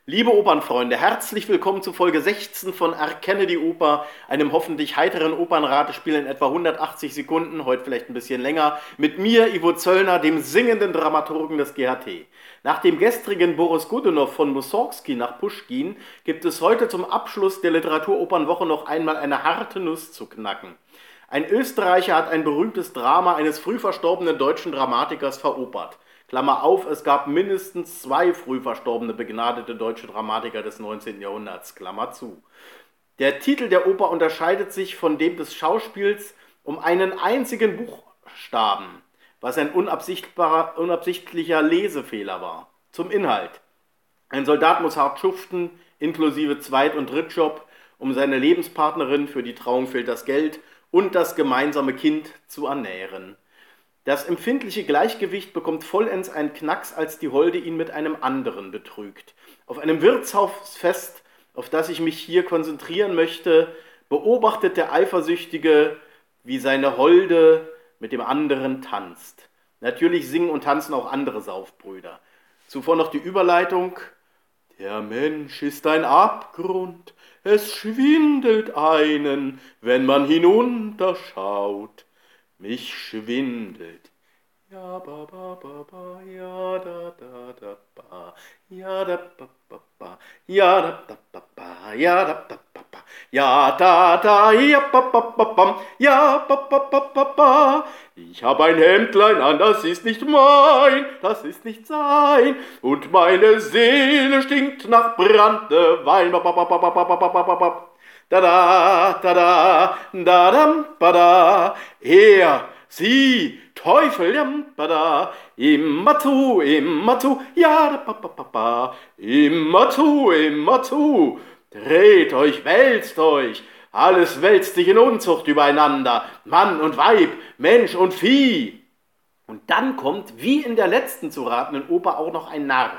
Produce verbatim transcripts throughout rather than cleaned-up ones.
Liebe Opernfreunde, herzlich willkommen zu Folge sechzehn von Erkenne die Oper, einem hoffentlich heiteren Opernratespiel in etwa hundertachtzig Sekunden, heute vielleicht ein bisschen länger, mit mir, Ivo Zöllner, dem singenden Dramaturgen des G H T. Nach dem gestrigen Boris Godunow von Mussorgsky nach Puschkin gibt es heute zum Abschluss der Literaturopernwoche noch einmal eine harte Nuss zu knacken. Ein Österreicher hat ein berühmtes Drama eines früh verstorbenen deutschen Dramatikers veropert. Klammer auf, es gab mindestens zwei früh verstorbene begnadete deutsche Dramatiker des neunzehnten Jahrhunderts, Klammer zu. Der Titel der Oper unterscheidet sich von dem des Schauspiels um einen einzigen Buchstaben, was ein unabsichtlicher Lesefehler war. Zum Inhalt. Ein Soldat muss hart schuften, inklusive Zweit- und Drittjob, um seine Lebenspartnerin, für die Trauung fehlt das Geld, und das gemeinsame Kind zu ernähren. Das empfindliche Gleichgewicht bekommt vollends einen Knacks, als die Holde ihn mit einem anderen betrügt. Auf einem Wirtshausfest, auf das ich mich hier konzentrieren möchte, beobachtet der Eifersüchtige, wie seine Holde mit dem anderen tanzt. Natürlich singen und tanzen auch andere Saufbrüder. Zuvor noch die Überleitung. Der Mensch ist ein Abgrund, es schwindelt einen, wenn man hinunterschaut. Mich schwindelt. Ja, ba, ba, ba, ba, ja, da, da, da, ba, ja, da, ba, ba, ba, ja, da, da, ba, ba, ja, da, da, ba, ba, ja, da, da, ja, ba, ba, ba, bam, ja, ba, ba, ba, ba, ba. Ich hab ein Hemdlein an, das ist nicht mein, das ist nicht sein, und meine Seele stinkt nach Branntwein, ba, ba, ba, ba, ba, ba, ba, ba, ba, ba. Da da, da da, da dam, ba da, er, sie, Teufel, jam, ba da, immer zu, immer zu, ja, da, ba, ba, ba, ba, immer zu, immer zu, dreht euch, wälzt euch, alles wälzt sich in Unzucht übereinander, Mann und Weib, Mensch und Vieh. Und dann kommt, wie in der letzten zu ratenden Oper, auch noch ein Narr.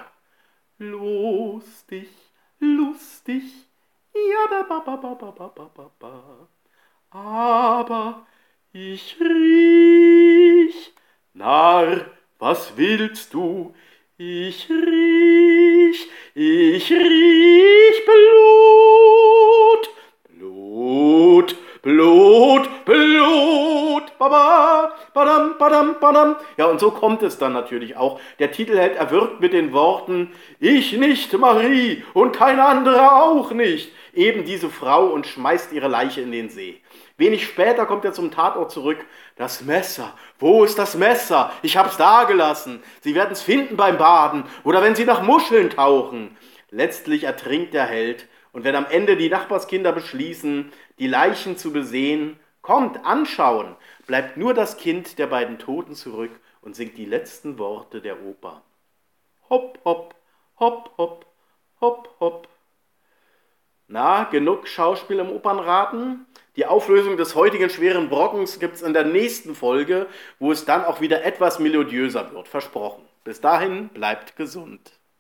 Lustig, lustig, ja, da, ba, ba, ba, ba, ba, ba, ba. Aber ich riech, Narr, was willst du? Ich riech, ich riech Blut, Blut, Blut, Blut, baba, badam, badam, badam. Ja, und so kommt es dann natürlich auch. Der Titelheld erwirkt mit den Worten, ich nicht, Marie, und kein anderer auch nicht, eben diese Frau, und schmeißt ihre Leiche in den See. Wenig später kommt er zum Tatort zurück. Das Messer, wo ist das Messer? Ich hab's da gelassen. Sie werden's finden beim Baden oder wenn Sie nach Muscheln tauchen. Letztlich ertrinkt der Held, und wenn am Ende die Nachbarskinder beschließen, die Leichen zu besehen, kommt, anschauen, bleibt nur das Kind der beiden Toten zurück und singt die letzten Worte der Oper. Hopp, hopp, hopp, hopp, hopp, hopp. Na, genug Schauspiel im Opernraten? Die Auflösung des heutigen schweren Brockens gibt's in der nächsten Folge, wo es dann auch wieder etwas melodiöser wird, versprochen. Bis dahin, bleibt gesund.